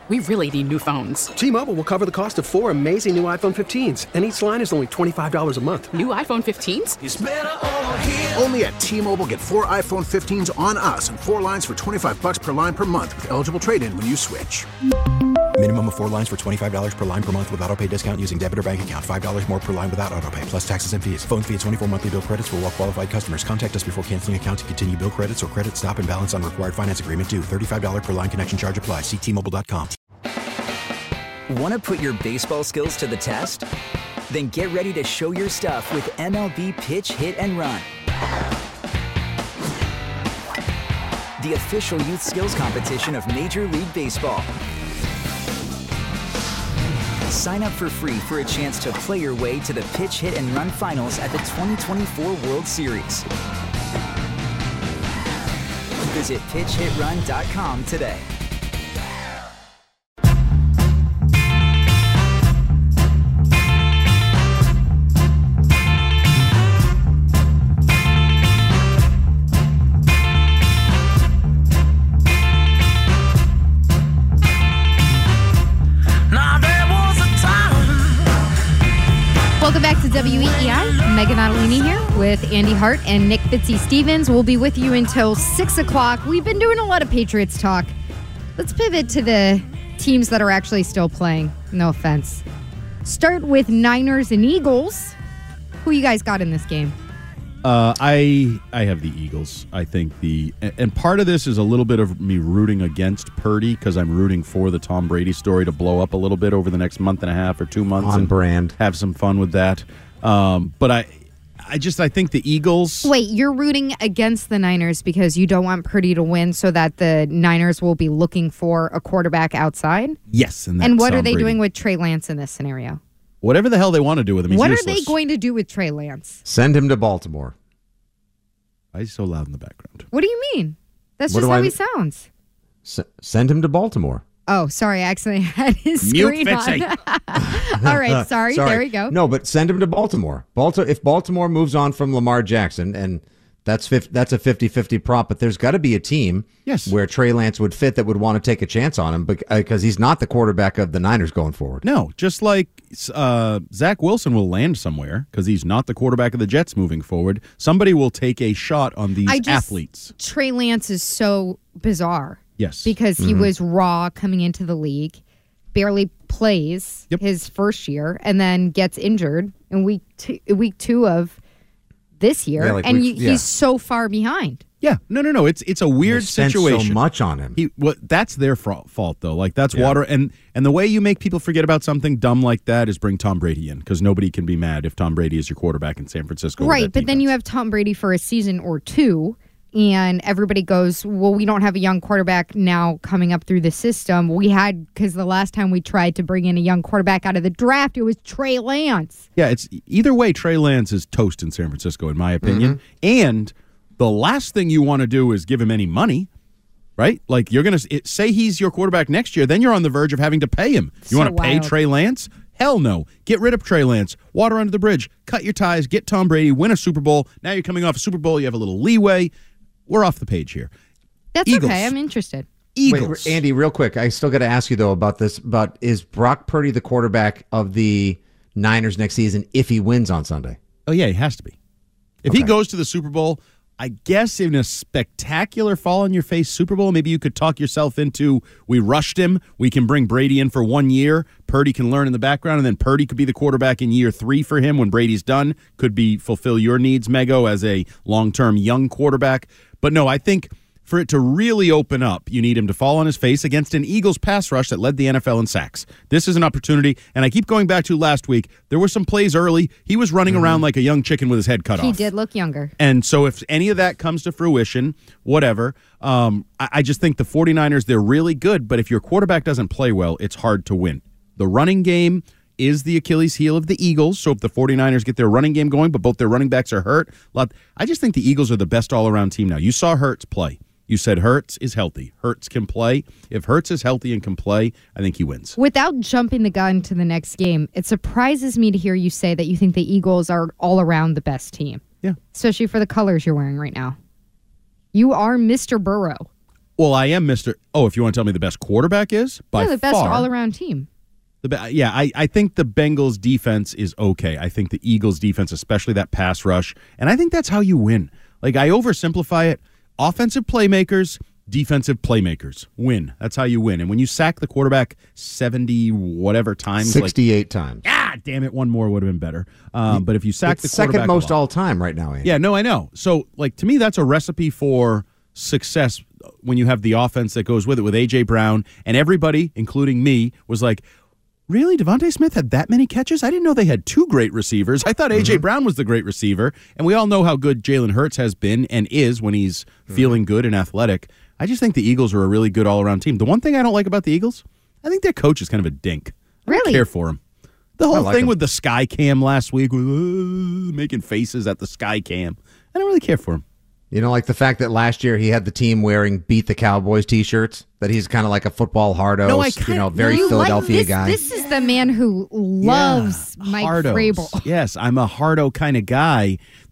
We really need new phones. T-Mobile will cover the cost of 4 amazing new iPhone 15s, and each line is only $25 a month. New iPhone 15s? It's better over here. Only at T-Mobile, get 4 iPhone 15s on us and 4 lines for $25 per line per month with eligible trade-in when you switch. Minimum of 4 lines for $25 per line per month with autopay discount using debit or bank account. $5 more per line without autopay, plus taxes and fees. Phone fee at 24 monthly bill credits for well-qualified customers. Contact us before canceling account to continue bill credits or credit stop and balance on required finance agreement due. $35 per line connection charge applies. See T-Mobile.com. Want to put your baseball skills to the test? Then get ready to show your stuff with MLB Pitch, Hit, and Run. The official youth skills competition of Major League Baseball. Sign up for free for a chance to play your way to the Pitch, Hit, and Run finals at the 2024 World Series. Visit pitchhitrun.com today. Welcome back to WEEI. Megan Ottolini here with Andy Hart and Nick Fitzy-Stevens. We'll be with you until 6 o'clock. We've been doing a lot of Patriots talk. Let's pivot to the teams that are actually still playing. No offense. Start with Niners and Eagles. Who you guys got in this game? I have the Eagles. I think and part of this is a little bit of me rooting against Purdy because I'm rooting for the Tom Brady story to blow up a little bit over the next month and a half or 2 months. On brand. Have some fun with that. But I think the Eagles. Wait, you're rooting against the Niners because you don't want Purdy to win so that the Niners will be looking for a quarterback outside? Yes. And what are they doing with Trey Lance in this scenario? Whatever the hell they want to do with him, he's useless. What are they going to do with Trey Lance? Send him to Baltimore. Why is he so loud in the background? What do you mean? That's just how he sounds. Send him to Baltimore. Oh, sorry. I accidentally had his screen on. All right. Sorry. There we go. No, but send him to Baltimore. If Baltimore moves on from Lamar Jackson, and that's a 50-50 prop, but there's got to be a team where Trey Lance would fit that would want to take a chance on him because he's not the quarterback of the Niners going forward. No, just like Zach Wilson will land somewhere because he's not the quarterback of the Jets moving forward. Somebody will take a shot on these athletes. Trey Lance is so bizarre. Yes. Because he was raw coming into the league, barely plays his first year, and then gets injured in week two of this year, he's so far behind. Yeah, no. It's a weird situation. So much on him. That's their fault though. Like that's water, and the way you make people forget about something dumb like that is bring Tom Brady in because nobody can be mad if Tom Brady is your quarterback in San Francisco. Right, but then you have Tom Brady for a season or two. And everybody goes, well, we don't have a young quarterback now coming up through the system. We had, because the last time we tried to bring in a young quarterback out of the draft, it was Trey Lance. Yeah, it's either way, Trey Lance is toast in San Francisco, in my opinion. Mm-hmm. And the last thing you want to do is give him any money, right? Like, you're going to say he's your quarterback next year, then you're on the verge of having to pay him. You want to pay Trey Lance? Hell no. Get rid of Trey Lance. Water under the bridge. Cut your ties. Get Tom Brady. Win a Super Bowl. Now you're coming off a Super Bowl. You have a little leeway. We're off the page here. That's Eagles. Okay. I'm interested. Eagles. Wait, Andy, real quick. I still got to ask you, though, about this. But is Brock Purdy the quarterback of the Niners next season if he wins on Sunday? Oh, yeah, he has to be. If he goes to the Super Bowl, I guess in a spectacular fall-on-your-face Super Bowl, maybe you could talk yourself into, we rushed him, we can bring Brady in for 1 year, Purdy can learn in the background, and then Purdy could be the quarterback in year 3 for him when Brady's done. Could be fulfill your needs, Mego, as a long-term young quarterback. But no, I think for it to really open up, you need him to fall on his face against an Eagles pass rush that led the NFL in sacks. This is an opportunity, and I keep going back to last week. There were some plays early. He was running around like a young chicken with his head cut off. He did look younger. And so if any of that comes to fruition, whatever, I just think the 49ers, they're really good, but if your quarterback doesn't play well, it's hard to win. The running game is the Achilles heel of the Eagles, so if the 49ers get their running game going, but both their running backs are hurt, I just think the Eagles are the best all-around team now. You saw Hurts play. You said Hurts is healthy. Hurts can play. If Hurts is healthy and can play, I think he wins. Without jumping the gun to the next game, it surprises me to hear you say that you think the Eagles are all around the best team. Yeah. Especially for the colors you're wearing right now. You are Mr. Burrow. Well, I am Mr. Oh, if you want to tell me the best quarterback is? By the best far, all-around team. I think the Bengals defense is okay. I think the Eagles defense, especially that pass rush, and I think that's how you win. Like, I oversimplify it. Offensive playmakers, defensive playmakers win. That's how you win. And when you sack the quarterback 70 whatever times, 68 times. Damn it, one more would have been better. But if you sack the quarterback, second most all time right now, Andy. Yeah, no, I know. So, like, to me, that's a recipe for success when you have the offense that goes with it, with A.J. Brown. And everybody, including me, was like, really? Devontae Smith had that many catches? I didn't know they had two great receivers. I thought A.J. Brown was the great receiver. And we all know how good Jalen Hurts has been and is when he's feeling good and athletic. I just think the Eagles are a really good all-around team. The one thing I don't like about the Eagles, I think their coach is kind of a dink. I don't care for him. The whole thing with the sky cam last week, making faces at the sky cam, I don't really care for him. You know, like the fact that last year he had the team wearing Beat the Cowboys T-shirts, that he's kind of like a football hardo, very Philadelphia guy. This is the man who loves Mike Vrabel. Yes, I'm a hardo kind of guy.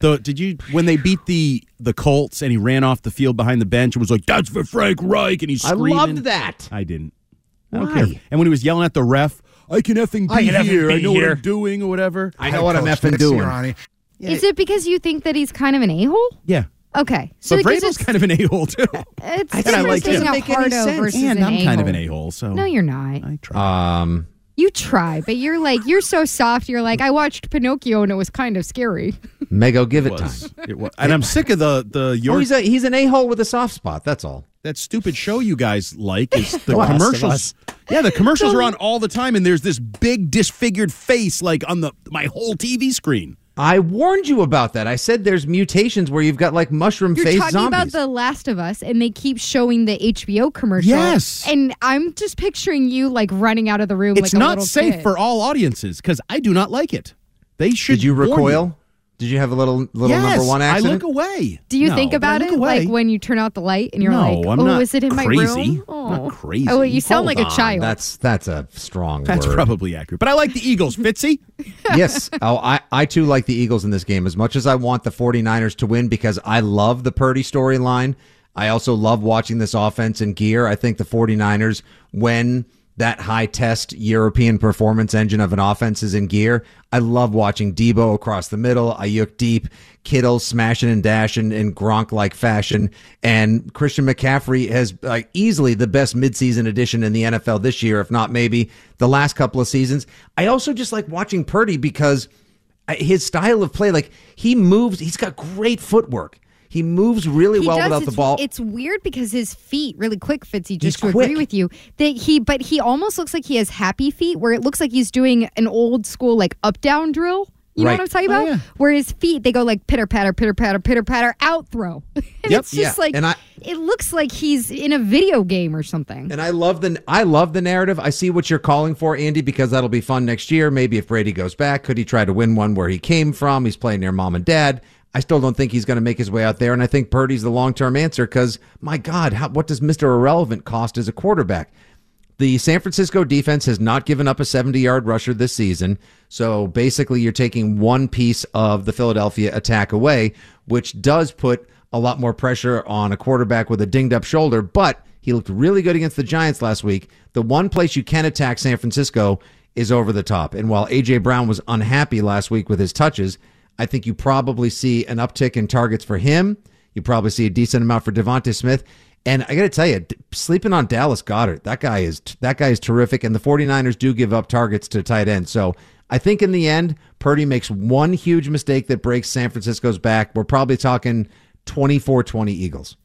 When they beat the Colts and he ran off the field behind the bench and was like, "That's for Frank Reich," and he's screaming. I loved that. I didn't. I don't care. And when he was yelling at the ref, I can effing be here. I know what I'm doing or whatever. I know what I'm effing doing. Is it because you think that he's kind of an a-hole? Yeah. Okay. So Vrabel's kind of an a-hole, too. It's I like him. A hardo versus and an I'm a-hole. kind of an a-hole. So no, you're not. I try. You try, but you're so soft. You're like, I watched Pinocchio and it was kind of scary. Mego, give it time. It was. And I'm sick of the he's an a-hole with a soft spot. That's all. That stupid show you guys like is the commercials. Yeah, the commercials are on all the time, and there's this big disfigured face like on my whole TV screen. I warned you about that. I said there's mutations where you've got like mushroom face zombies. You're talking about The Last of Us, and they keep showing the HBO commercial. Yes. And I'm just picturing you like running out of the room it's like a little kid. It's not safe for all audiences because I do not like it. They should. Did you recoil? Did you have a little yes, number one accident? I look away. Do you think about it like when you turn out the light and you're like, "Oh, is it in my room?" I'm not crazy. Oh, you sound like a child. That's a strong word. That's probably accurate. But I like the Eagles, Fitzy. Yes. I too like the Eagles in this game as much as I want the 49ers to win because I love the Purdy storyline. I also love watching this offense in gear. I think the 49ers, when that high-test European performance engine of an offense is in gear. I love watching Debo across the middle, Ayuk deep, Kittle smashing and dashing in Gronk-like fashion, and Christian McCaffrey has easily the best midseason addition in the NFL this year, if not maybe the last couple of seasons. I also just like watching Purdy because his style of play, he moves, he's got great footwork. He moves really well without the ball. It's weird because his feet, really quick, Fitzy, just to agree with you, but he almost looks like he has happy feet where it looks like he's doing an old school up-down drill. You know what I'm talking about? Yeah. Where his feet, they go like pitter-patter, pitter-patter, pitter-patter, out throw. And it's just it looks like he's in a video game or something. And I love the narrative. I see what you're calling for, Andy, because that'll be fun next year. Maybe if Brady goes back, could he try to win one where he came from? He's playing near mom and dad. I still don't think he's going to make his way out there, and I think Purdy's the long-term answer because, my God, what does Mr. Irrelevant cost as a quarterback? The San Francisco defense has not given up a 70-yard rusher this season, so basically you're taking one piece of the Philadelphia attack away, which does put a lot more pressure on a quarterback with a dinged-up shoulder, but he looked really good against the Giants last week. The one place you can attack San Francisco is over the top, and while A.J. Brown was unhappy last week with his touches, I think you probably see an uptick in targets for him. You probably see a decent amount for Devontae Smith. And I got to tell you, sleeping on Dallas Goedert, that guy is terrific. And the 49ers do give up targets to tight end. So I think in the end, Purdy makes one huge mistake that breaks San Francisco's back. We're probably talking 24-20 Eagles.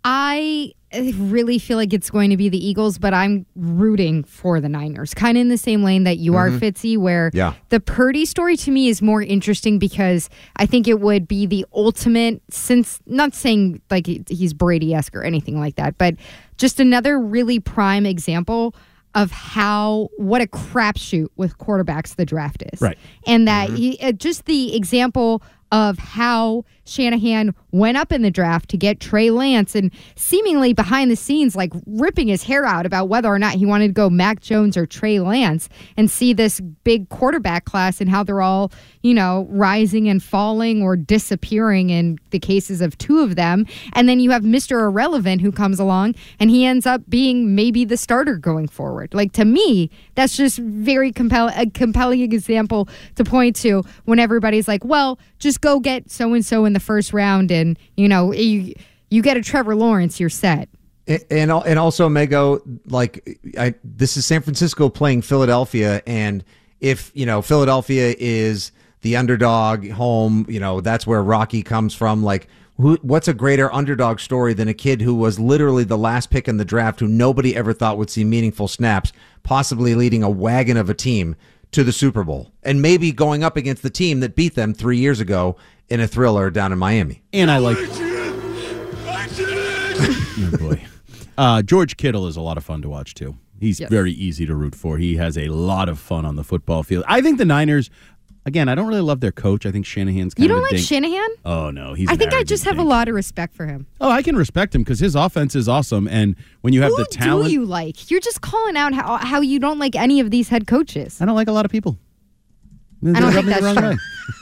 I really feel like it's going to be the Eagles, but I'm rooting for the Niners. Kind of in the same lane that you are, Fitzy, where the Purdy story to me is more interesting because I think it would be the ultimate, since not saying like he's Brady-esque or anything like that, but just another really prime example of what a crapshoot with quarterbacks the draft is. Right. And that just the example of how Shanahan went up in the draft to get Trey Lance and seemingly behind the scenes like ripping his hair out about whether or not he wanted to go Mac Jones or Trey Lance, and see this big quarterback class and how they're all, rising and falling or disappearing in the cases of two of them. And then you have Mr. Irrelevant who comes along and he ends up being maybe the starter going forward. Like, to me, that's just very compelling example to point to when everybody's like, well, just go get so-and-so in the first round and, you get a Trevor Lawrence, you're set. And also, Mego, this is San Francisco playing Philadelphia, and if, Philadelphia is the underdog home, that's where Rocky comes from, what's a greater underdog story than a kid who was literally the last pick in the draft who nobody ever thought would see meaningful snaps, possibly leading a wagon of a team to the Super Bowl, and maybe going up against the team that beat them 3 years ago in a thriller down in Miami. And I like... Oh, boy. George Kittle is a lot of fun to watch, too. He's very easy to root for. He has a lot of fun on the football field. I think the Niners... Again, I don't really love their coach. I think Shanahan's kind of a dink. You don't like Shanahan? Oh, no. I think I just have a lot of respect for him. Oh, I can respect him because his offense is awesome. And when you have the talent... Who do you like? You're just calling out how you don't like any of these head coaches. I don't like a lot of people. I don't think that's true.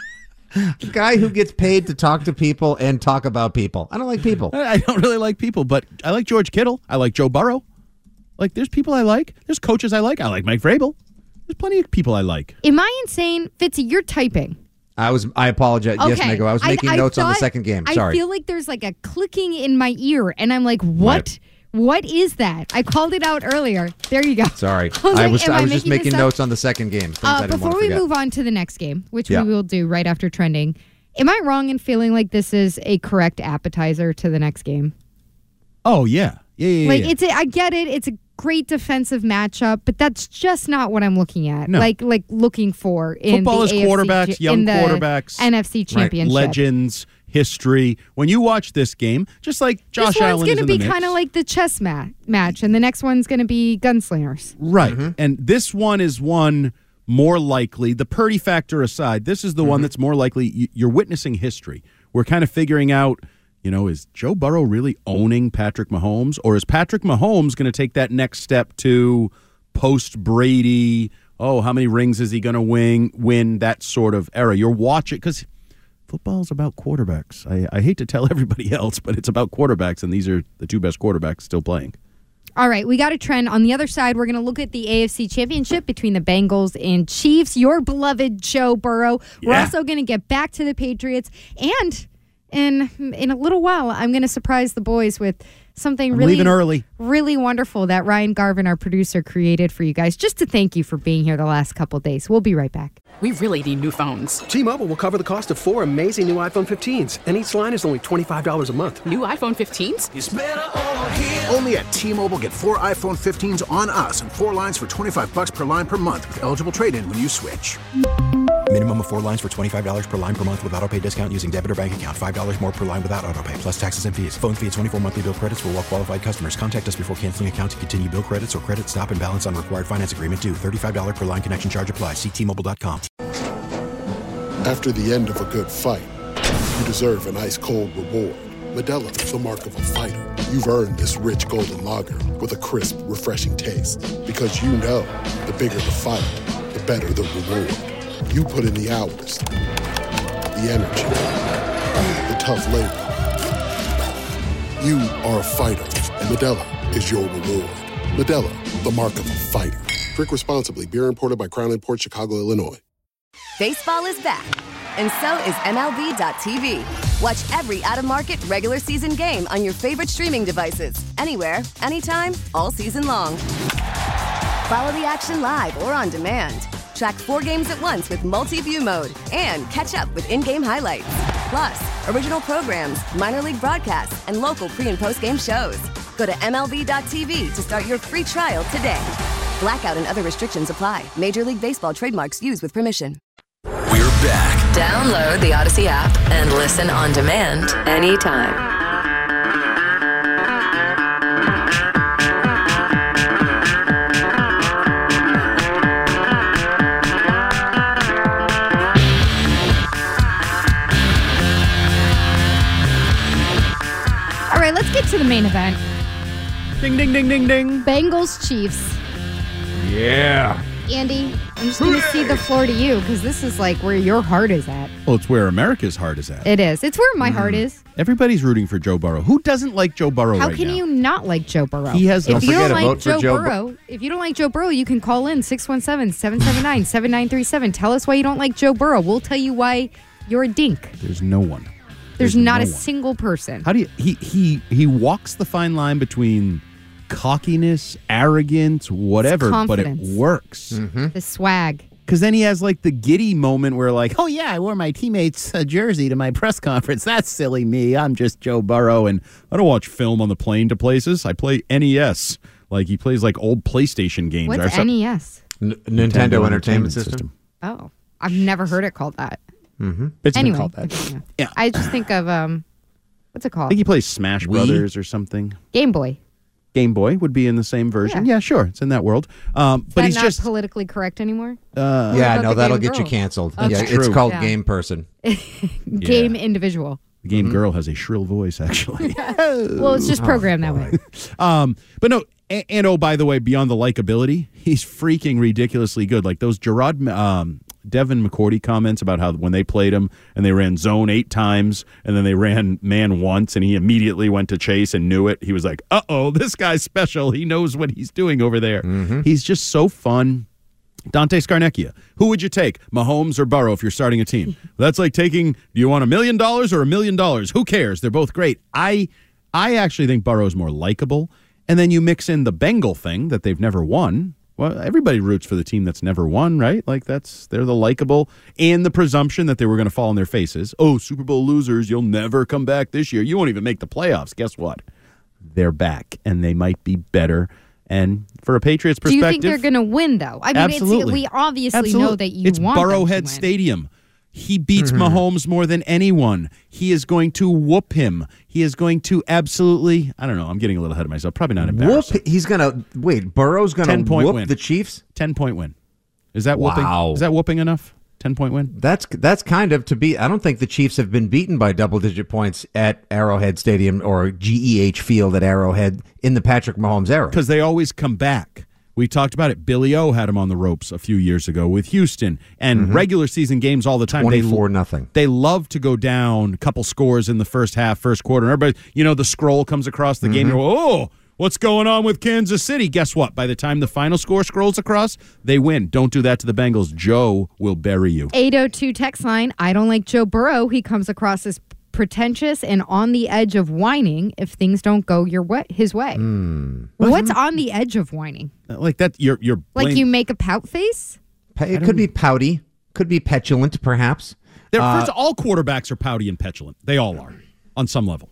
The guy who gets paid to talk to people and talk about people. I don't like people. I don't really like people, but I like George Kittle. I like Joe Burrow. There's people I like. There's coaches I like. I like Mike Vrabel. There's plenty of people I like. Am I insane? Fitzy, you're typing. I apologize. Okay. Yes, Mego. I was making notes on the second game. Sorry. I feel like there's a clicking in my ear, and I'm like, what? What is that? I called it out earlier. There you go. Sorry. I was just making notes on the second game. Before we move on to the next game, which we will do right after trending, am I wrong in feeling like this is a correct appetizer to the next game? Oh, yeah. Yeah. I get it. It's a great defensive matchup, but that's just not what I'm looking at. No. Like looking for in football the is quarterbacks, young quarterbacks, NFC Championship, legends, history. When you watch this game, just like Josh Allen, this one's going to be kind of like the chess match, and the next one's going to be gunslingers. Right, and this one is one more likely. The Purdy factor aside, this is the one that's more likely. You're witnessing history. We're kind of figuring out. Is Joe Burrow really owning Patrick Mahomes? Or is Patrick Mahomes going to take that next step to post-Brady? Oh, how many rings is he going to win? That sort of era. You're watching, because football's about quarterbacks. I hate to tell everybody else, but it's about quarterbacks, and these are the two best quarterbacks still playing. All right, we got a trend. On the other side, we're going to look at the AFC Championship between the Bengals and Chiefs. Your beloved Joe Burrow. Yeah. We're also going to get back to the Patriots, and... in a little while, I'm going to surprise the boys with something really wonderful that Ryan Garvin, our producer, created for you guys, just to thank you for being here the last couple of days. We'll be right back. We really need new phones. T-Mobile will cover the cost of 4 amazing new iPhone 15s, and each line is only $25 a month. New iPhone 15s? It's better over here. Only at T-Mobile, get 4 iPhone 15s on us and 4 lines for $25 per line per month with eligible trade-in when you switch. Minimum of 4 lines for $25 per line per month with autopay discount using debit or bank account. $5 more per line without autopay, plus taxes and fees. Phone fee at 24 monthly bill credits for well-qualified customers. Contact us before canceling account to continue bill credits or credit stop and balance on required finance agreement due. $35 per line connection charge applies. See T-Mobile.com. After the end of a good fight, you deserve an ice-cold reward. Modelo is the mark of a fighter. You've earned this rich golden lager with a crisp, refreshing taste. Because you know, the bigger the fight, the better the reward. You put in the hours, the energy, the tough labor. You are a fighter, and Modelo is your reward. Modelo, the mark of a fighter. Drink responsibly. Beer imported by Crown Imports, Chicago, Illinois. Baseball is back, and so is MLB.tv. Watch every out-of-market regular season game on your favorite streaming devices. Anywhere, anytime, all season long. Follow the action live or on demand. Track 4 games at once with multi-view mode and catch up with in-game highlights. Plus, original programs, minor league broadcasts, and local pre- and post-game shows. Go to MLB.tv to start your free trial today. Blackout and other restrictions apply. Major League Baseball trademarks used with permission. We're back. Download the Odyssey app and listen on demand anytime. main event. Ding, ding, ding, ding, ding. Bengals Chiefs. Yeah. Andy, I'm just going to cede the floor to you because this is like where your heart is at. Well, it's where America's heart is at. It is. It's where my heart is. Everybody's rooting for Joe Burrow. Who doesn't like Joe Burrow How right can now? you not like Joe Burrow? He has. If you don't like Joe Burrow, if you don't like Joe Burrow, you can call in 617-779-7937. Tell us why you don't like Joe Burrow. We'll tell you why you're a dink. There's no one. There's not a single person. How do you? He walks the fine line between cockiness, arrogance, whatever, but it works. The swag. Because then he has like the giddy moment where like, oh yeah, I wore my teammate's jersey to my press conference. That's silly me. I'm just Joe Burrow, and I don't watch film on the plane to places. I play NES. Like he plays like old PlayStation games. What's NES? Nintendo Entertainment System. Oh, I've never heard it called that. It's anyway, been called that. Yeah. I just think of what's it I called? think he plays Smash Brothers or something. Game Boy. Game Boy would be in the same version. Yeah, sure. It's in that world. But he's not just politically correct anymore? That'll get you canceled. Okay. It's called Game Person. Game individual. The game girl has a shrill voice, actually. Well, it's just programmed that way. But no, and oh, by the way, beyond the likability, he's freaking ridiculously good. Like those Devin McCourty comments about how when they played him and they ran zone 8 times and then they ran man once and he immediately went to chase and knew it. He was like, uh-oh, this guy's special. He knows what he's doing over there. He's just so fun. Dante Scarnecchia, who would you take, Mahomes or Burrow if you're starting a team? That's like taking, do you want $1 million or $1 million? Who cares? They're both great. I actually think Burrow's more likable. And then you mix in the Bengal thing that they've never won. Well, everybody roots for the team that's never won, right? Like they're the likable, and the presumption that they were going to fall on their faces. Oh, Super Bowl losers, you'll never come back this year. You won't even make the playoffs. Guess what? They're back, and they might be better. And for a Patriots perspective, do you think they're going to win, though? I mean, absolutely. We obviously know that you it's want them to Burrowhead win. Stadium. He beats Mahomes more than anyone. He is going to whoop him. He is going to absolutely, I don't know, I'm getting a little ahead of myself. Probably not embarrassing. He's going to, Burrow's going to whoop win. the Chiefs? 10-point win. Is that whooping? Wow. Is that whooping enough? 10-point win? That's kind of to be, I don't think the Chiefs have been beaten by double-digit points at Arrowhead Stadium or GEH Field at Arrowhead in the Patrick Mahomes era. Because they always come back. We talked about it. Billy O had him on the ropes a few years ago with Houston, and regular season games all the time. 24-0. They love to go down a couple scores in the first half, first quarter. And everybody, the scroll comes across the game. You go, oh, what's going on with Kansas City? Guess what? By the time the final score scrolls across, they win. Don't do that to the Bengals. Joe will bury you. 802 text line. I don't like Joe Burrow. He comes across as pretentious and on the edge of whining if things don't go his way. What's on the edge of whining? Like that, you're like you make a pout face? It could be pouty, could be petulant, perhaps. First, all quarterbacks are pouty and petulant. They all are, on some level.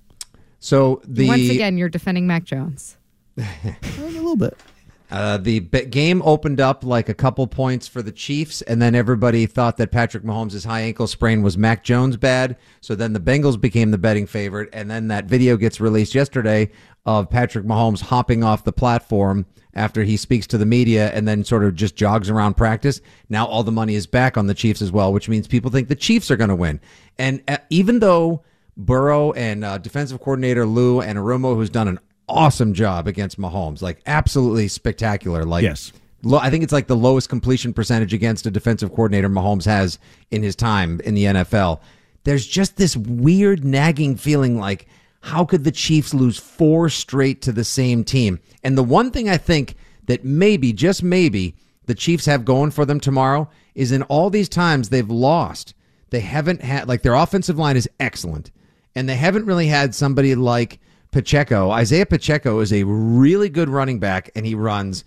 So once again, you're defending Mac Jones. A little bit. The game opened up like a couple points for the Chiefs, and then everybody thought that Patrick Mahomes' high ankle sprain was Mac Jones bad. So then the Bengals became the betting favorite, and then that video gets released yesterday of Patrick Mahomes hopping off the platform after he speaks to the media and then sort of just jogs around practice. Now all the money is back on the Chiefs as well, which means people think the Chiefs are going to win. And even though Burrow and defensive coordinator Lou Anarumo, who's done an awesome job against Mahomes, like absolutely spectacular. Like, yes. I think it's like the lowest completion percentage against a defensive coordinator Mahomes has in his time in the NFL. There's just this weird nagging feeling like, how could the Chiefs lose 4 straight to the same team? And the one thing I think that maybe, just maybe, the Chiefs have going for them tomorrow is in all these times they've lost, they haven't had, like, their offensive line is excellent, and they haven't really had somebody like Pacheco. Isaiah Pacheco is a really good running back, and he runs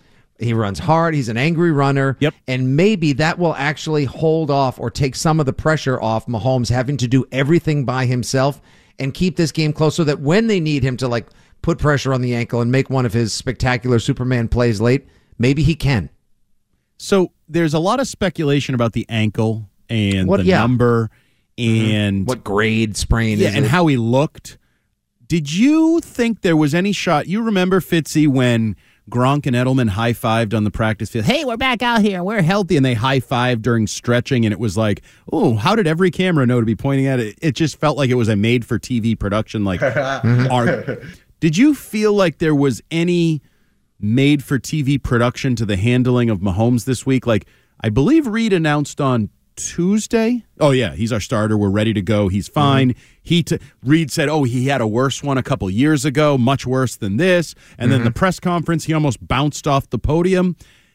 hard. He's an angry runner. Yep. And maybe that will actually hold off or take some of the pressure off Mahomes having to do everything by himself and keep this game close so that when they need him to like put pressure on the ankle and make one of his spectacular Superman plays late, maybe he can. So there's a lot of speculation about the ankle and number and what grade sprain is and it? how he looked. Did you think there was any shot? You remember, Fitzy, when Gronk and Edelman high-fived on the practice field? Hey, we're back out here. We're healthy. And they high-fived during stretching, and it was like, oh, how did every camera know to be pointing at it? It just felt like it was a made-for-TV production. Like, Did you feel like there was any made-for-TV production to the handling of Mahomes this week? Like, I believe Reed announced on Tuesday. Oh, yeah, he's our starter. We're ready to go. He's fine. Reed said, he had a worse one a couple years ago, much worse than this. And then the press conference, he almost bounced off the podium.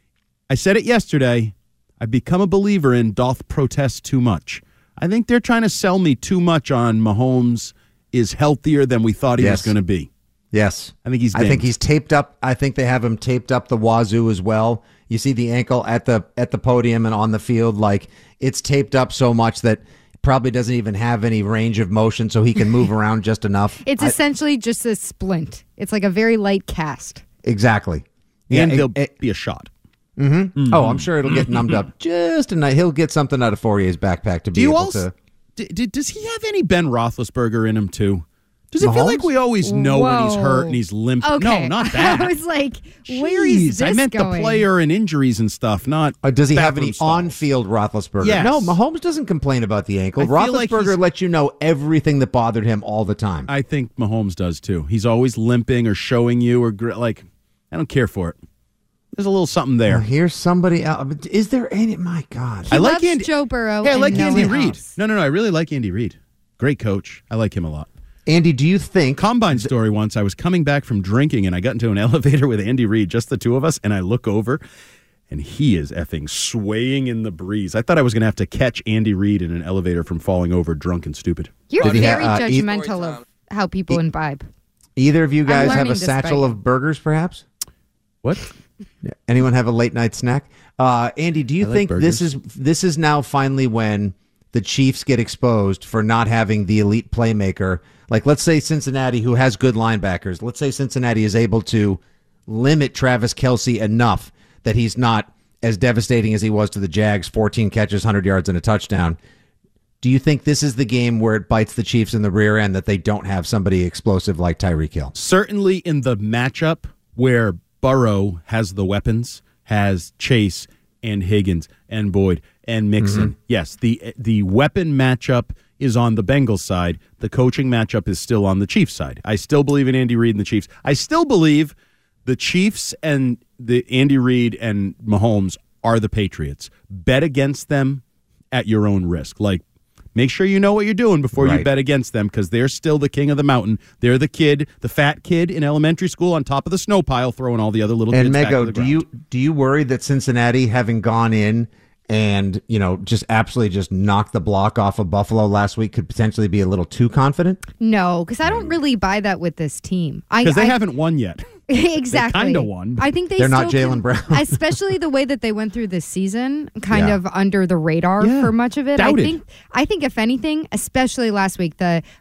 I said it yesterday. I've become a believer in doth protest too much. I think they're trying to sell me too much on Mahomes is healthier than we thought he was going to be. Yes. I think he's I think he's taped up. I think they have him taped up the wazoo as well. You see the ankle at the podium and on the field, like it's taped up so much that probably doesn't even have any range of motion, so he can move around just enough. It's essentially just a splint. It's like a very light cast. Exactly. And there'll be a shot. Mm-hmm. Mm-hmm. Oh, I'm sure it'll get numbed up just a night. He'll get something out of Fourier's backpack to be able to. Does he have any Ben Roethlisberger in him too? Does it feel like we always know when he's hurt and he's limping? Okay. No, not that. I was like, where is this I meant going? the player and injuries and stuff, not does he have any stalls. on-field Roethlisberger? Yes. No, Mahomes doesn't complain about the ankle. I feel like Roethlisberger lets you know everything that bothered him all the time. I think Mahomes does too. He's always limping or showing you or like, I don't care for it. There's a little something there. Here's somebody else. Is there any? My God. He loves Joe Burrow. Hey, I like and Andy no one Reid. else. No, I really like Andy Reid. Great coach. I like him a lot. Andy, do you think... Combine story once, I was coming back from drinking and I got into an elevator with Andy Reid, just the two of us, and I look over and he is effing swaying in the breeze. I thought I was going to have to catch Andy Reid in an elevator from falling over drunk and stupid. You're very judgmental of how people imbibe. Either of you guys have learning a this satchel by of burgers, perhaps? What? Anyone have a late night snack? Andy, do you think this is now finally when the Chiefs get exposed for not having the elite playmaker? Like, let's say Cincinnati, who has good linebackers, let's say Cincinnati is able to limit Travis Kelce enough that he's not as devastating as he was to the Jags, 14 catches, 100 yards, and a touchdown. Do you think this is the game where it bites the Chiefs in the rear end that they don't have somebody explosive like Tyreek Hill? Certainly in the matchup where Burrow has the weapons, has Chase and Higgins and Boyd and Mixon. Mm-hmm. Yes, the weapon matchup is on the Bengals side. The coaching matchup is still on the Chiefs side. I still believe in Andy Reid and the Chiefs. I still believe the Chiefs and the Andy Reid and Mahomes are the Patriots. Bet against them at your own risk. Like, make sure you know what you're doing before you bet against them, because they're still the king of the mountain. They're the fat kid in elementary school on top of the snow pile throwing all the other little kids back to the ground. Do you worry that Cincinnati, having gone in and, just absolutely just knocked the block off of Buffalo last week, could potentially be a little too confident? No, because I don't really buy that with this team. Because they haven't won yet. Exactly. They kind of won. I think they're not Jaylen Brown. Especially the way that they went through this season, kind of under the radar for much of it. Doubted. I think if anything, especially last week,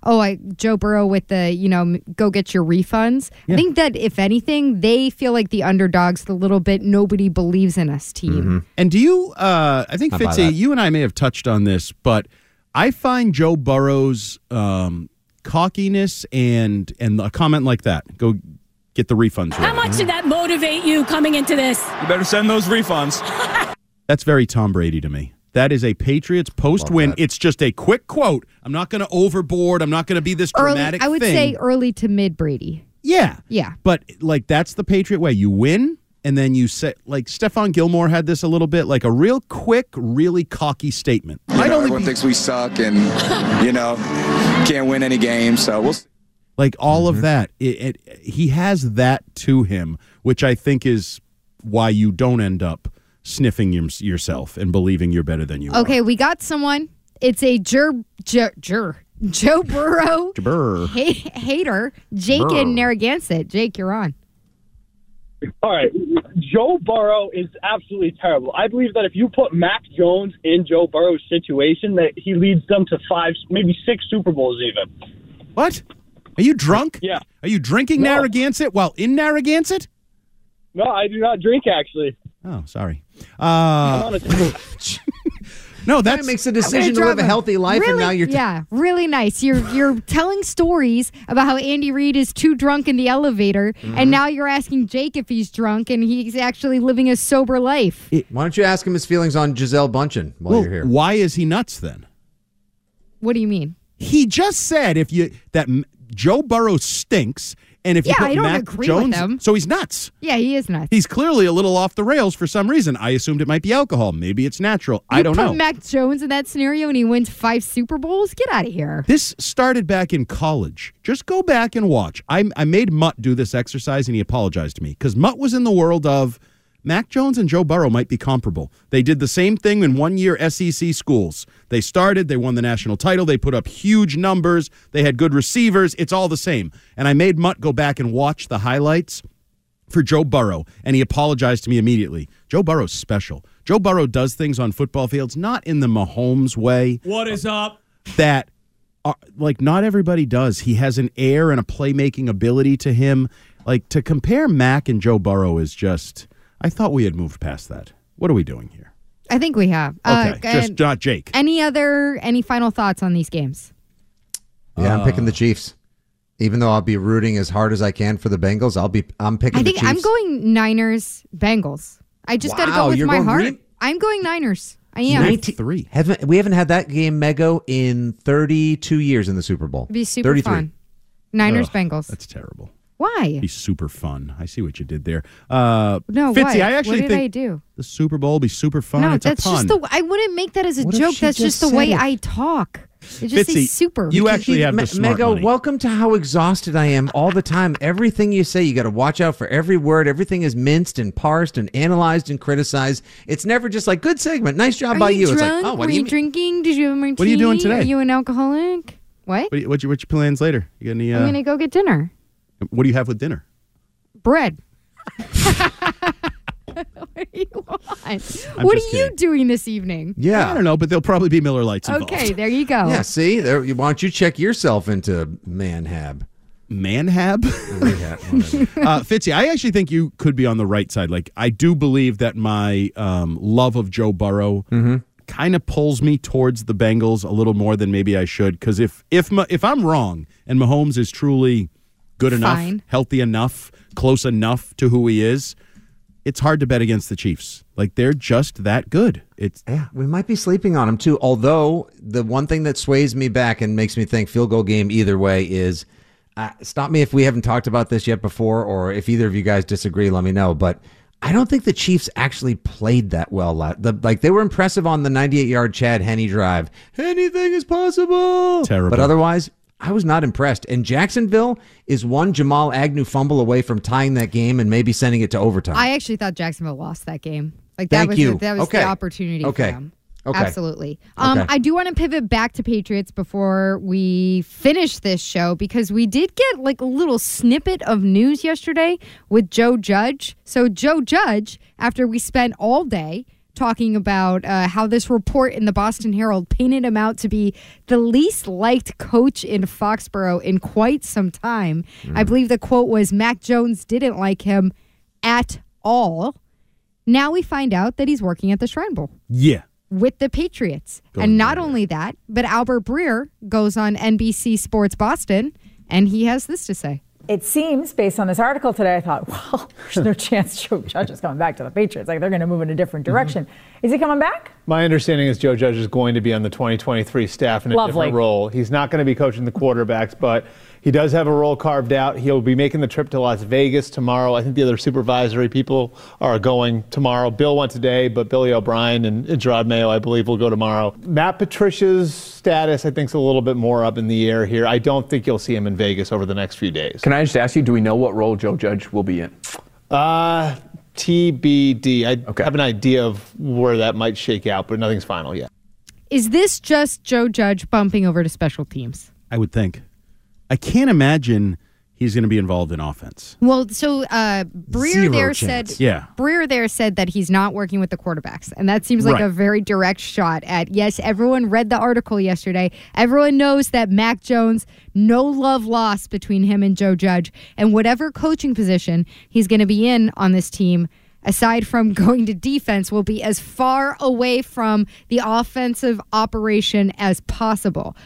Joe Burrow with the, go get your refunds. Yeah. I think that if anything, they feel like the underdogs, the little bit nobody believes in us team. Mm-hmm. And do you, I think, Fitzy, you and I may have touched on this, but I find Joe Burrow's cockiness and a comment like that, go get the refunds. How much did that motivate you coming into this? You better send those refunds. That's very Tom Brady to me. That is a Patriots post-win. It's just a quick quote. I'm not going to overboard. I'm not going to be this dramatic I would say early to mid Brady. Yeah. Yeah. But, that's the Patriot way. You win, and then you say, Stephon Gilmore had this a little bit, like a real quick, really cocky statement. Everyone thinks we suck and, can't win any games, so we'll see. All of that. He has that to him, which I think is why you don't end up sniffing yourself and believing you're better than you are. Okay, we got someone. It's a Joe Burrow hater, Jake in Narragansett. Jake, you're on. All right. Joe Burrow is absolutely terrible. I believe that if you put Mac Jones in Joe Burrow's situation, that he leads them to 5, maybe 6 Super Bowls even. What? Are you drunk? Yeah. Are you drinking Narragansett while in Narragansett? No, I do not drink, actually. Oh, sorry. No, that makes a decision to live a healthy life, really, and now you're... really nice. You're telling stories about how Andy Reid is too drunk in the elevator, and now you're asking Jake if he's drunk, and he's actually living a sober life. Why don't you ask him his feelings on Gisele Bündchen while you're here? Why is he nuts then? What do you mean? He just said that Joe Burrow stinks, And if you put I don't Mac agree Jones, with him. so he's nuts. Yeah, he is nuts. He's clearly a little off the rails for some reason. I assumed it might be alcohol. Maybe it's natural. I don't know. Put Mac Jones in that scenario and he wins 5 Super Bowls? Get out of here. This started back in college. Just go back and watch. I made Mutt do this exercise, and he apologized to me because Mutt was in the world of Mac Jones and Joe Burrow might be comparable. They did the same thing in one-year SEC schools. They started, they won the national title, they put up huge numbers, they had good receivers. It's all the same. And I made Mutt go back and watch the highlights for Joe Burrow, and he apologized to me immediately. Joe Burrow's special. Joe Burrow does things on football fields, not in the Mahomes way. What is up? That, not everybody does. He has an air and a playmaking ability to him. Like, to compare Mac and Joe Burrow is just... I thought we had moved past that. What are we doing here? I think we have. Okay, just not Jake. Any final thoughts on these games? Yeah, I'm picking the Chiefs. Even though I'll be rooting as hard as I can for the Bengals, I'm picking the Chiefs. I'm going Niners, Bengals. I just got to go with my heart. I'm going Niners. I am. 93. We haven't had that game, Mego, in 32 years in the Super Bowl. It'd be super 33. fun. Niners, Bengals. That's terrible. Why? Be super fun. I see what you did there. No, Fitzy, what? I actually What did I do? The Super Bowl will be super fun. No, it's that's a pun. just I wouldn't make that as a What if joke. she That's just just the way said it? I talk. It just Fitzy, says super. you actually have the smart Mego, money. welcome to how exhausted I am all the time. Everything you say, you got to watch out for every word. Everything is minced and parsed and analyzed and criticized. It's never just like, good segment, nice job by you. Drunk? It's like, oh, what Were do you you mean? drinking? Did you have a martini? What are you doing today? Are you an alcoholic? What? What's your plans later? You got any? I'm going to go get dinner. What do you have with dinner? Bread. What do you want? What just are you kidding. doing this evening? Yeah. I don't know, but there'll probably be Miller Lights involved. Okay, there you go. Yeah, see? There, why don't you check yourself into Manhab? Manhab? Fitzy, I actually think you could be on the right side. Like, I do believe that my love of Joe Burrow kind of pulls me towards the Bengals a little more than maybe I should. Because if I'm wrong and Mahomes is truly good enough, healthy enough, close enough to who he is, it's hard to bet against the Chiefs. Like, they're just that good. Yeah, we might be sleeping on them, too. Although, the one thing that sways me back and makes me think field goal game either way is, stop me if we haven't talked about this yet before, or if either of you guys disagree, let me know. But I don't think the Chiefs actually played that well. They were impressive on the 98-yard Chad Henne drive. Anything is possible. Terrible. But otherwise, I was not impressed. And Jacksonville is one Jamal Agnew fumble away from tying that game and maybe sending it to overtime. I actually thought Jacksonville lost that game. Like Thank that was you. that was Okay. the opportunity Okay. for them. Okay. Absolutely. Okay. I do want to pivot back to Patriots before we finish this show because we did get like a little snippet of news yesterday with Joe Judge. So Joe Judge, after we spent all day talking about how this report in the Boston Herald painted him out to be the least liked coach in Foxborough in quite some time. I believe the quote was, Mac Jones didn't like him at all. Now we find out that he's working at the Shrine Bowl. Yeah. With the Patriots. And not only that, but Albert Breer goes on NBC Sports Boston, and he has this to say. It seems, based on this article today, I thought, well, there's no chance Joe Judge is coming back to the Patriots. Like, they're going to move in a different direction. Is he coming back? My understanding is Joe Judge is going to be on the 2023 staff in a different role. He's not going to be coaching the quarterbacks, but he does have a role carved out. He'll be making the trip to Las Vegas tomorrow. I think the other supervisory people are going tomorrow. Bill went today, but Billy O'Brien and Gerard Mayo, I believe, will go tomorrow. Matt Patricia's status, I think, is a little bit more up in the air here. I don't think you'll see him in Vegas over the next few days. Can I just ask you, do we know what role Joe Judge will be in? TBD. I have an idea of where that might shake out, but nothing's final yet. Is this just Joe Judge bumping over to special teams? I would think. I can't imagine he's going to be involved in offense. Well, so Breer Zero there chance. said, Yeah. Breer there said that he's not working with the quarterbacks, and that seems like Right. a very direct shot at. Yes, everyone read the article yesterday. Everyone knows that Mac Jones, no love lost between him and Joe Judge, and whatever coaching position he's going to be in on this team, aside from going to defense, will be as far away from the offensive operation as possible.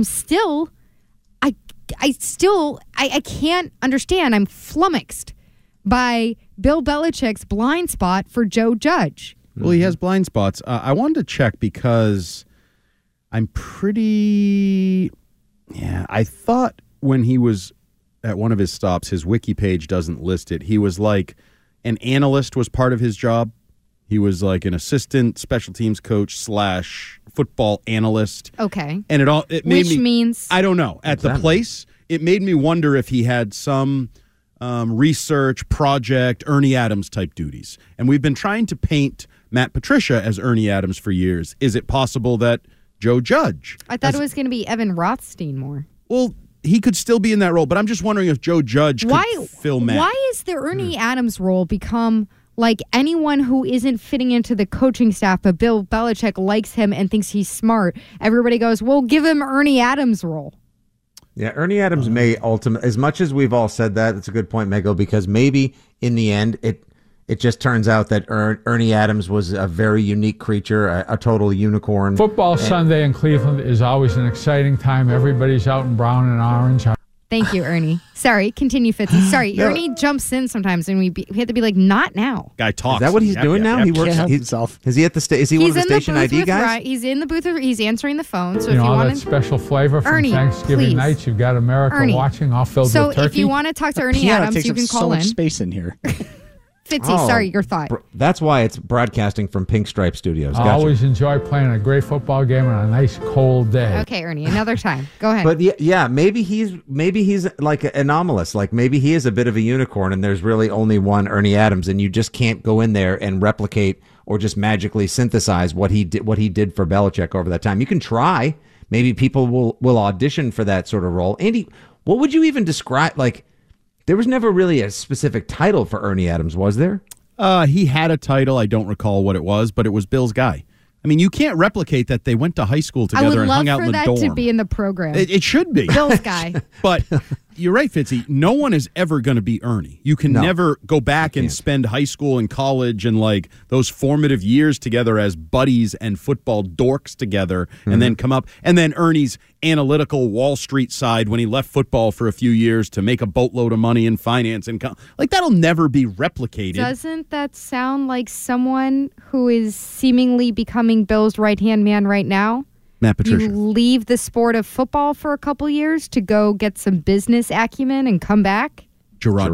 I can't understand. I'm flummoxed by Bill Belichick's blind spot for Joe Judge. Well, he has blind spots. I wanted to check because I thought when he was at one of his stops, his wiki page doesn't list it. He was like an analyst was part of his job. He was like an assistant special teams coach / football analyst. Okay. And it made Which means? I don't know. At the place, it made me wonder if he had some research project, Ernie Adams type duties. And we've been trying to paint Matt Patricia as Ernie Adams for years. Is it possible that Joe Judge? I thought it was going to be Evan Rothstein more. Well, he could still be in that role, but I'm just wondering if Joe Judge could fill Matt. Why is the Ernie Adams role become like anyone who isn't fitting into the coaching staff, but Bill Belichick likes him and thinks he's smart? Everybody goes, well, give him Ernie Adams' role. Yeah, Ernie Adams may ultimately, as much as we've all said that, it's a good point, Mego, because maybe in the end it just turns out that Ernie Adams was a very unique creature, a total unicorn. Football Sunday in Cleveland is always an exciting time. Everybody's out in brown and orange. Thank you, Ernie. Sorry, continue, Fitzy. Sorry, No. Ernie jumps in sometimes, and we have to be like, not now. Guy talks. Is that what he's doing now? He works himself. Is he at the is he one of the station ID guys? He's in the booth. He's answering the phone. So You if know, you all want that special flavor from Ernie, Thanksgiving please. nights. You've got America Ernie. watching, all filled So with turkey. if you want to talk to Ernie Piano Adams, takes you up can so call much in. space in here. Fitzy, sorry, your thought. That's why it's broadcasting from Pink Stripe Studios. I Gotcha. always enjoy playing a great football game on a nice cold day. Okay, Ernie, another time. Go ahead. But yeah, maybe he's like anomalous. Like maybe he is a bit of a unicorn, and there's really only one Ernie Adams, and you just can't go in there and replicate or just magically synthesize what he did for Belichick over that time. You can try. Maybe people will audition for that sort of role. Andy, what would you even describe? Like, there was never really a specific title for Ernie Adams, was there? He had a title. I don't recall what it was, but it was Bill's guy. I mean, you can't replicate that. They went to high school I would together and love hung out for in the that dorm. to be in the program. It should be. Bill's guy. But you're right, Fitzy. No one is ever going to be Ernie. You can never go back and spend high school and college and like those formative years together as buddies and football dorks together and then come up. And then Ernie's analytical Wall Street side when he left football for a few years to make a boatload of money in finance. And like that'll never be replicated. Doesn't that sound like someone who is seemingly becoming Bill's right-hand man right now? Matt Patricia. You leave the sport of football for a couple years to go get some business acumen and come back? Gerard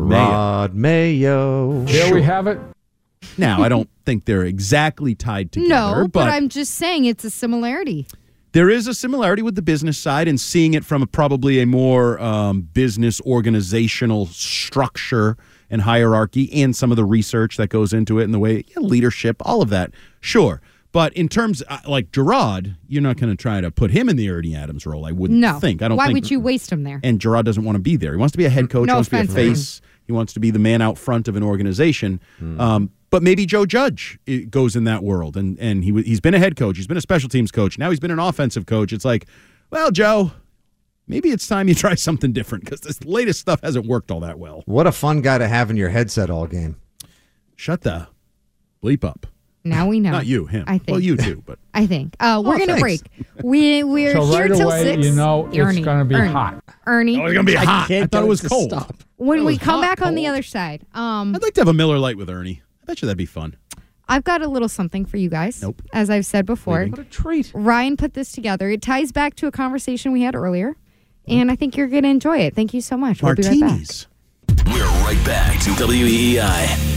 Mayo. There we have it. Now, I don't think they're exactly tied together. No, but I'm just saying it's a similarity. There is a similarity with the business side and seeing it from probably a more business organizational structure and hierarchy and some of the research that goes into it and the way leadership, all of that. Sure. But in terms like Gerard, you're not going to try to put him in the Ernie Adams role. I wouldn't think. I don't Why think. would you waste him there? And Gerard doesn't want to be there. He wants to be a head coach. No He wants to be a offense, face. He wants to be the man out front of an organization. But maybe Joe Judge goes in that world. And he's been a head coach. He's been a special teams coach. Now he's been an offensive coach. It's like, well, Joe, maybe it's time you try something different because this latest stuff hasn't worked all that well. What a fun guy to have in your headset all game. Shut the bleep up. Now we know. Not you, him. I think. Well, you too, but I think. We're going to break. We're So here right till away, 6. you know it's going to be Ernie. hot. Ernie. Oh, it's going to be hot. I thought it was cold. When It we was come hot, back on the cold. other side, I'd like to have a Miller Lite with Ernie. I bet you that'd be fun. I've got a little something for you guys. Nope. As I've said before. Leaving. What a treat. Ryan put this together. It ties back to a conversation we had earlier, and I think you're going to enjoy it. Thank you so much. We'll be right back. Martinis. We're right back to WEEI.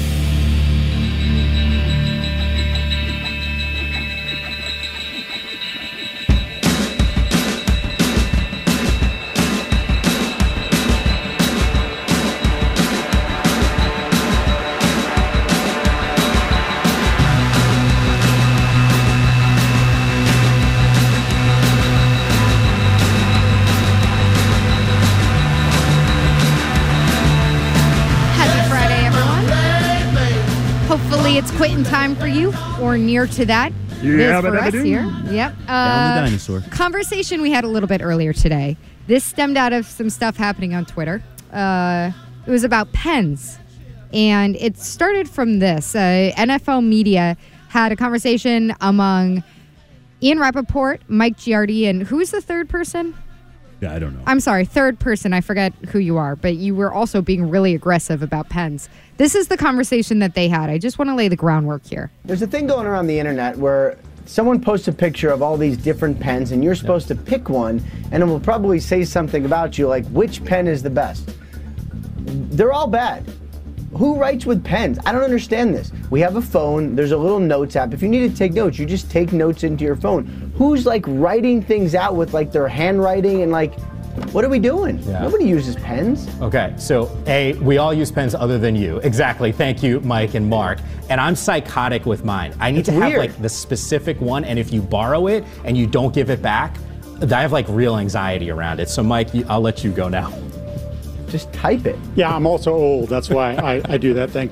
Happy Friday, everyone. Hopefully it's quitting time for you or near to that. It is for us here. Yep. Down the dinosaur. Conversation we had a little bit earlier today. This stemmed out of some stuff happening on Twitter. It was about pens. And it started from this. NFL media had a conversation among Ian Rappaport, Mike Giardi, and who was the third person? Yeah, I don't know. I'm sorry, third person. I forget who you are, but you were also being really aggressive about pens. This is the conversation that they had. I just want to lay the groundwork here. There's a thing going around the internet where someone posts a picture of all these different pens and you're supposed to pick one and it will probably say something about you like which pen is the best. they're all bad. Who writes with pens? I don't understand this. We have a phone. There's a little notes app. If you need to take notes, you just take notes into your phone. Who's like writing things out with like their handwriting and like, what are we doing? Yeah. Nobody uses pens. Okay, so we all use pens other than you. Exactly. Thank you, Mike and Mark. And I'm psychotic with mine. I need to have like the specific one, and if you borrow it and you don't give it back, I have like real anxiety around it. So Mike, I'll let you go now. Just type it. Yeah, I'm also old. That's why I do that thing.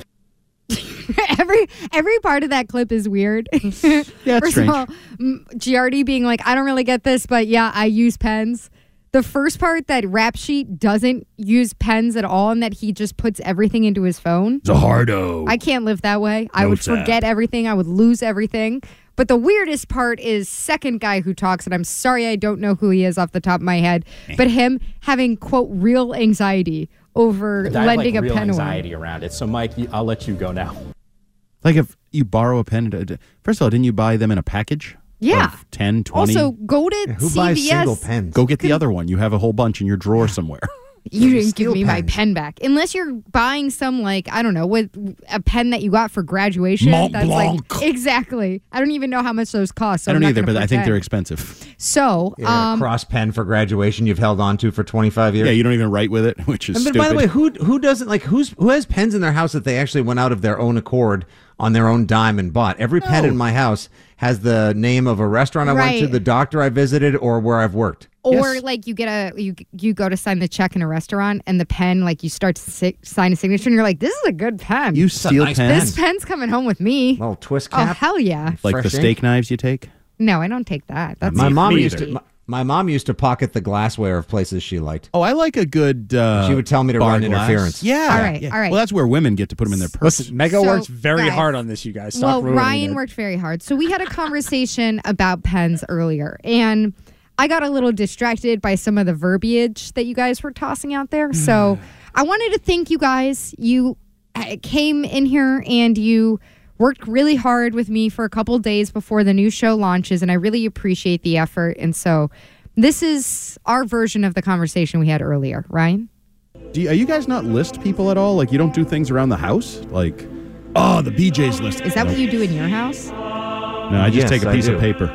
Every part of that clip is weird. Yeah, it's First strange. of all, Giardi being like, I don't really get this, but yeah, I use pens. The first part, that Rap Sheet doesn't use pens at all and that he just puts everything into his phone. It's a hardo. I can't live that way. I would Notes app. forget everything. I would lose everything. But the weirdest part is second guy who talks, and I'm sorry I don't know who he is off the top of my head, but him having, quote, real anxiety over I have lending like a real pen away. anxiety around it. So Mike, I'll let you go now. Like if you borrow a pen, first of all, didn't you buy them in a package? Yeah. Of 10, 20? Also, go to Who CVS. buys single pens? Go get the other one. You have a whole bunch in your drawer somewhere. You didn't give me my pen back. Unless you're buying some, like, I don't know, with a pen that you got for graduation. Mont That's Blanc. like, exactly. I don't even know how much those cost. So I don't I'm not either, gonna but I think pretend. they're expensive. So, Yeah, cross pen for graduation you've held on to for 25 years. Yeah, you don't even write with it, which is But stupid. by the way, who doesn't like who has pens in their house that they actually went out of their own accord on their own dime and bought? Every pen in my house has the name of a restaurant I went to, Right. the doctor I visited, or where I've worked. or like you get you go to sign the check in a restaurant and the pen, like you start to sign a signature and you're like, this is a good pen. You steal nice pens? This pen's coming home with me. Little twist Oh, cap. hell yeah. Like the Fresh steak ink? knives you take? No, I don't take that. That's My mom nasty. used to. My mom used to pocket the glassware of places she liked. Oh, I like a good. She would tell me to bar run glass. interference. Yeah. All right, yeah. all right. Well, that's where women get to put them in their purse. Listen, Mega So, works very guys, hard on this, you guys. Stop Well, ruining Ryan it. worked very hard. So we had a conversation about pens earlier, and I got a little distracted by some of the verbiage that you guys were tossing out there. So I wanted to thank you guys. You came in here and you worked really hard with me for a couple days before the new show launches, and I really appreciate the effort. And so this is our version of the conversation we had earlier. Ryan? Are you guys not list people at all? Like, you don't do things around the house? Like, oh, the BJ's list. Is that what you do in your house? No, I just Yes, take a I piece do. of paper.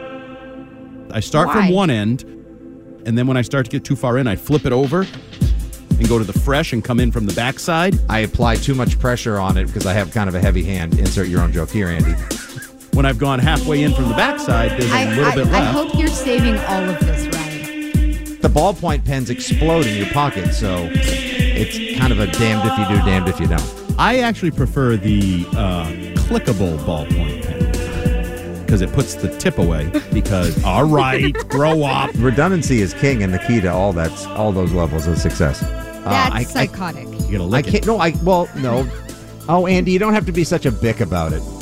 I start Why? from one end, and then when I start to get too far in, I flip it over and go to the fresh and come in from the backside. I apply too much pressure on it because I have kind of a heavy hand. Insert your own joke here, Andy. When I've gone halfway in from the backside, there's a little bit I left. hope you're saving all of this, Ryan. The ballpoint pens explode in your pocket, so it's kind of a damned if you do, damned if you don't. I actually prefer the clickable ballpoint pen because it puts the tip away. Because, all right, grow up. Redundancy is king and the key to all those levels of success. That's psychotic. You gotta I lick can't. it. No. Oh, Andy, you don't have to be such a bick about it.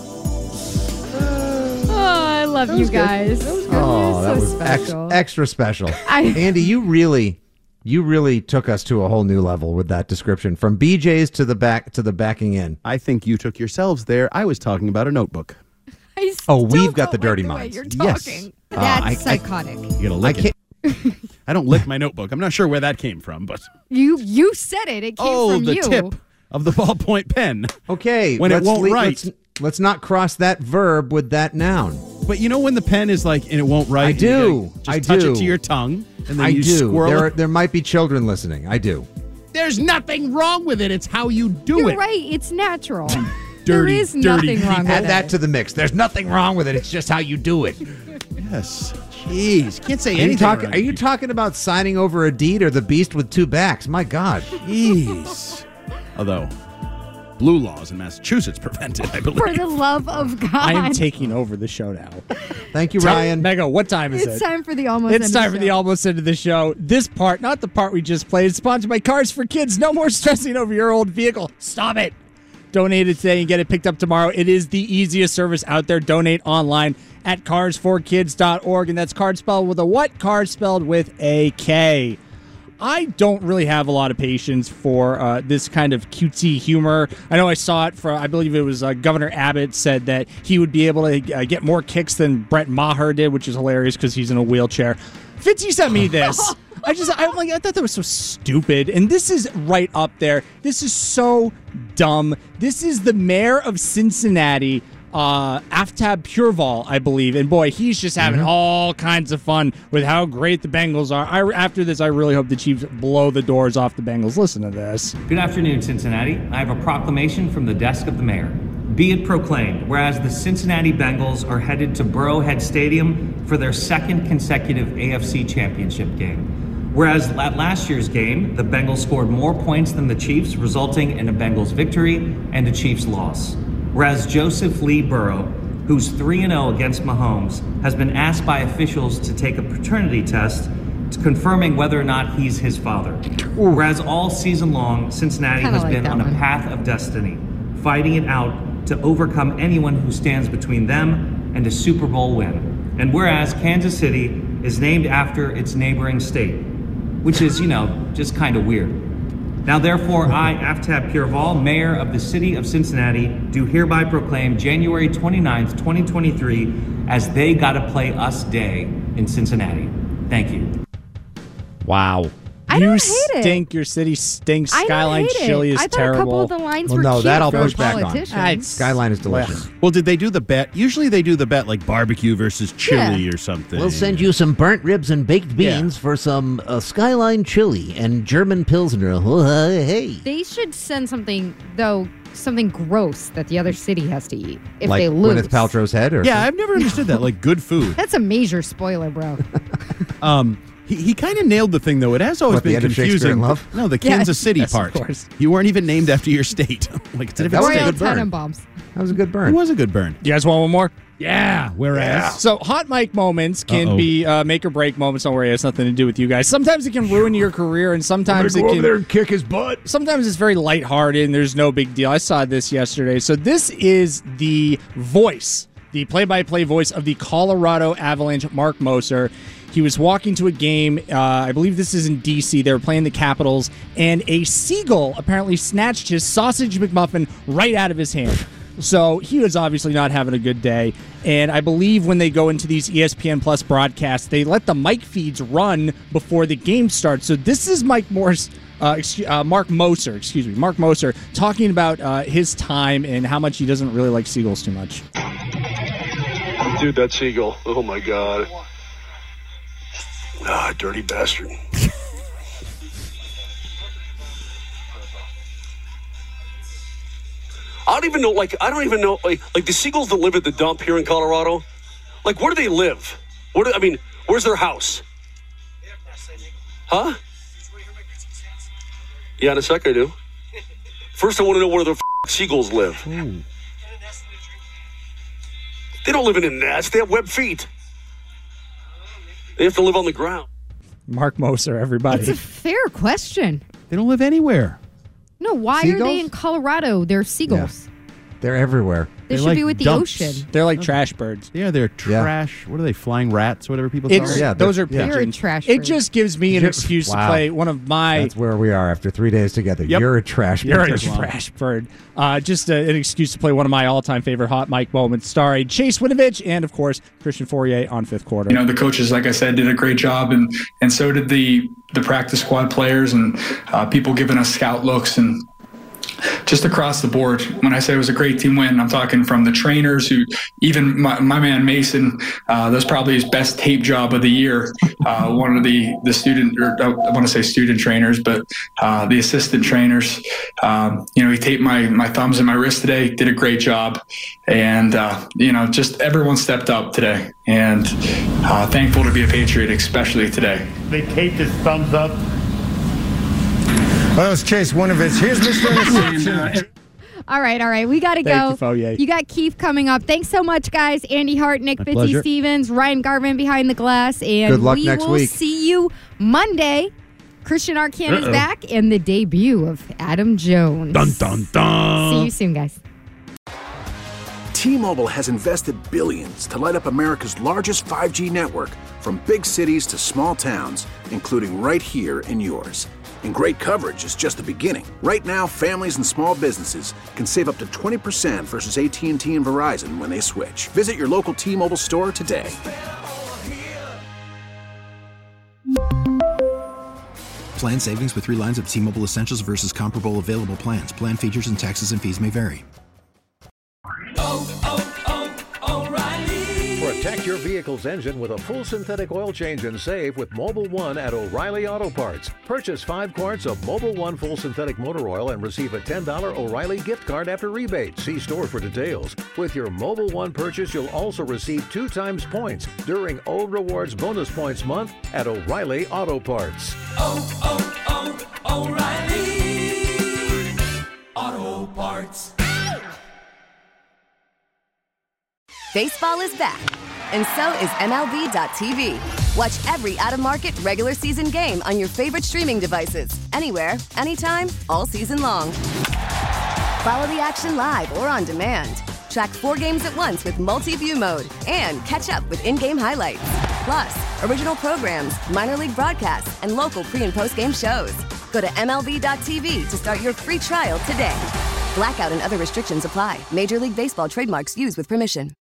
Oh, I love you guys. Oh, that so was special. extra special. I- Andy, you really took us to a whole new level with that description, from BJ's to the backing in. I think you took yourselves there. I was talking about a notebook. We've got the dirty minds. You're Yes. talking. That's psychotic. You gotta lick it. I don't lick my notebook. I'm not sure where that came from, but You said it. It came from the you. tip of the ballpoint pen. Okay, when it won't write. Let's not cross that verb with that noun. But you know when the pen is like, and it won't write? I and you do. gotta just touch it to your tongue, and then I you do. squirrel it. There might be children listening. I do. There's nothing wrong with it. It's how you do You're it. right. It's natural. Dirty, there is dirty nothing wrong with Add it. that to the mix. There's nothing wrong with it. It's just how you do it. Yes. Jeez. Can't say Are you, anything. are you talking about signing over a deed or the beast with two backs? My God. Jeez. Although, blue laws in Massachusetts prevent it, I believe. For the love of God. I am taking over the show now. Thank you, Ryan. Mega, what time is It's it? time for the almost It's end time of for the the show. almost end of the show. This part, not the part we just played, is sponsored by Cars for Kids. No more stressing over your old vehicle. Stop it. Donate it today and get it picked up tomorrow. It is the easiest service out there. Donate online at carsforkids.org. And that's card spelled with a what? Cars spelled with a K. I don't really have a lot of patience for this kind of cutesy humor. I know I saw it I believe it was Governor Abbott said that he would be able to get more kicks than Brett Maher did, which is hilarious because he's in a wheelchair. Fitzy sent me this. I thought that was so stupid. And this is right up there. This is so dumb. This is the mayor of Cincinnati, Aftab Pureval, I believe. And boy, he's just having all kinds of fun with how great the Bengals are. After this, I really hope the Chiefs blow the doors off the Bengals. Listen to this. Good afternoon, Cincinnati. I have a proclamation from the desk of the mayor. Be it proclaimed, whereas the Cincinnati Bengals are headed to Burrowhead Stadium for their second consecutive AFC Championship game. Whereas at last year's game, the Bengals scored more points than the Chiefs, resulting in a Bengals victory and a Chiefs loss. Whereas Joseph Lee Burrow, who's 3-0 against Mahomes, has been asked by officials to take a paternity test confirming whether or not he's his father. Whereas all season long, Cincinnati has been on a path of destiny, fighting it out to overcome anyone who stands between them and a Super Bowl win. And whereas Kansas City is named after its neighboring state, which is, just kind of weird. Now, therefore, I, Aftab Pureval, mayor of the city of Cincinnati, do hereby proclaim January 29th, 2023 as They Gotta Play Us Day in Cincinnati. Thank you. Wow. I don't hate stink. Your city stinks. Skyline chili is terrible. I thought a couple of the lines were no, cute that I'll for push back on. politicians. Skyline is delicious. Well, did they do the bet? Usually they do the bet like barbecue versus chili or something. We'll send you some burnt ribs and baked beans for some Skyline chili and German Pilsner. Hey. They should send something gross that the other city has to eat if like they lose. Gwyneth Paltrow's head? Or yeah, I've never understood that. Like good food. That's a major spoiler, bro. He kind of nailed the thing, though. It has always been confusing. No, the Kansas City part. Of course. You weren't even named after your state. Like it's a good burn. That was a good burn. It was a good burn. You guys want one more? Yeah. Whereas. So hot mic moments can be make or break moments. Don't worry, it has nothing to do with you guys. Sometimes it can ruin your career, and sometimes it can over there and kick his butt. Sometimes it's very lighthearted, and there's no big deal. I saw this yesterday. So this is the voice, the play-by-play voice of the Colorado Avalanche, Mark Moser. He was walking to a game, I believe this is in D.C., they were playing the Capitals, and a seagull apparently snatched his sausage McMuffin right out of his hand. So he was obviously not having a good day, and I believe when they go into these ESPN Plus broadcasts, they let the mic feeds run before the game starts. So this is Mark Moser, talking about his time and how much he doesn't really like seagulls too much. Dude, that seagull, oh my God. Dirty bastard. I don't even know, like the seagulls that live at the dump here in Colorado, like, where do they live? Where's their house? Huh? Yeah, in a sec I do. First I want to know where the seagulls live. They don't live in a nest. They have webbed feet. They have to live on the ground. Mark Moser, everybody. It's a fair question. They don't live anywhere. No, why are they in Colorado? They're seagulls. Yeah. They're everywhere. They should be with the ocean. They're like trash birds. Yeah, they're trash. What are they, flying rats, whatever people call them? Yeah, those are pigeons. Trash it just gives me an excuse to play one of my... That's where we are after 3 days together. Yep. You're a trash bird. You're a trash bird. Just an excuse to play one of my all-time favorite hot mic moments, starring Chase Winovich and, of course, Christian Fourier on Fifth Quarter. The coaches, like I said, did a great job, and so did the practice squad players and people giving us scout looks and just across the board. When I say it was a great team win, I'm talking from the trainers who, even my man Mason, that was probably his best tape job of the year. One of the student, or I want to say student trainers, but the assistant trainers, he taped my thumbs and my wrist today, did a great job. And, just everyone stepped up today, and thankful to be a Patriot, especially today. They taped his thumbs up. Well, it's Chase Winovich. Here's Mr. Interception. All right. We got to go. Thank You got Keith coming up. Thanks so much, guys. Andy Hart, Nick Fitzstevens, Ryan Garvin behind the glass. And good luck next week. We will see you Monday. Christian Arcand is back and the debut of Adam Jones. Dun, dun, dun. See you soon, guys. T-Mobile has invested billions to light up America's largest 5G network, from big cities to small towns, including right here in yours. And great coverage is just the beginning. Right now, families and small businesses can save up to 20% versus AT&T and Verizon when they switch. Visit your local T-Mobile store today. Plan savings with 3 lines of T-Mobile Essentials versus comparable available plans. Plan features and taxes and fees may vary. Protect your vehicle's engine with a full synthetic oil change and save with Mobil 1 at O'Reilly Auto Parts. Purchase 5 quarts of Mobil 1 full synthetic motor oil and receive a $10 O'Reilly gift card after rebate. See store for details. With your Mobil 1 purchase, you'll also receive 2 times points during O Rewards Bonus Points Month at O'Reilly Auto Parts. O'Reilly Auto Parts. Baseball is back, and so is MLB.tv. Watch every out-of-market regular season game on your favorite streaming devices, anywhere, anytime, all season long. Follow the action live or on demand. Track 4 games at once with multi-view mode and catch up with in-game highlights. Plus, original programs, minor league broadcasts, and local pre- and post-game shows. Go to MLB.tv to start your free trial today. Blackout and other restrictions apply. Major League Baseball trademarks used with permission.